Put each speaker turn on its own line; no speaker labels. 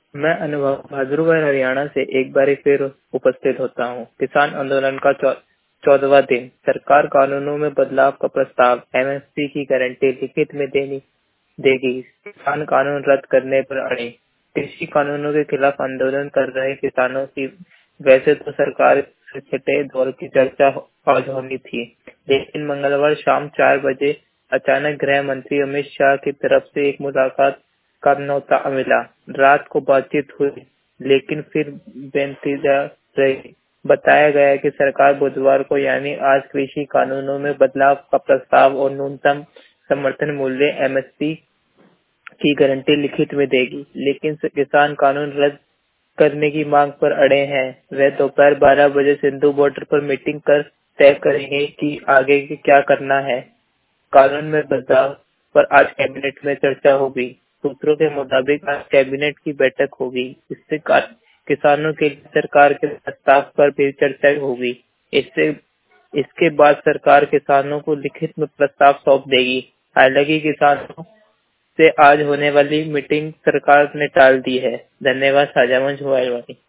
मैं अनुभव बहादुरगढ़ हरियाणा से एक बार फिर उपस्थित होता हूँ। किसान आंदोलन का 14वां दिन। सरकार कानूनों में बदलाव का प्रस्ताव। एमएसपी की गारंटी लिखित में देगी। किसान कानून रद्द करने पर अड़े। कृषि कानूनों के खिलाफ आंदोलन कर रहे किसानों की वैसे तो सरकार से छठे दौर की चर्चा आज होनी थी, लेकिन मंगलवार शाम 4 बजे अचानक गृह मंत्री अमित शाह की तरफ से एक मुलाकात का न्योता मिला। रात को बातचीत हुई, लेकिन फिर बेनतीजा रही। बताया गया कि सरकार बुधवार को यानी आज कृषि कानूनों में बदलाव का प्रस्ताव और न्यूनतम समर्थन मूल्य एमएसपी की गारंटी लिखित में देगी, लेकिन किसान कानून रद्द करने की मांग पर अड़े हैं। वे दोपहर 12 बजे सिंधु बॉर्डर पर मीटिंग कर तय करेंगे कि आगे क्या करना है। कानून में बदलाव पर आज कैबिनेट में चर्चा होगी। सूत्रों के मुताबिक आज कैबिनेट की बैठक होगी। इससे किसानों के लिए सरकार के प्रस्ताव पर भी चर्चा होगी। इससे इसके बाद सरकार किसानों को लिखित में प्रस्ताव सौंप देगी। हालांकि किसानों से आज होने वाली मीटिंग सरकार ने टाल दी है। धन्यवाद। साझा मंच मोबाइल वाली।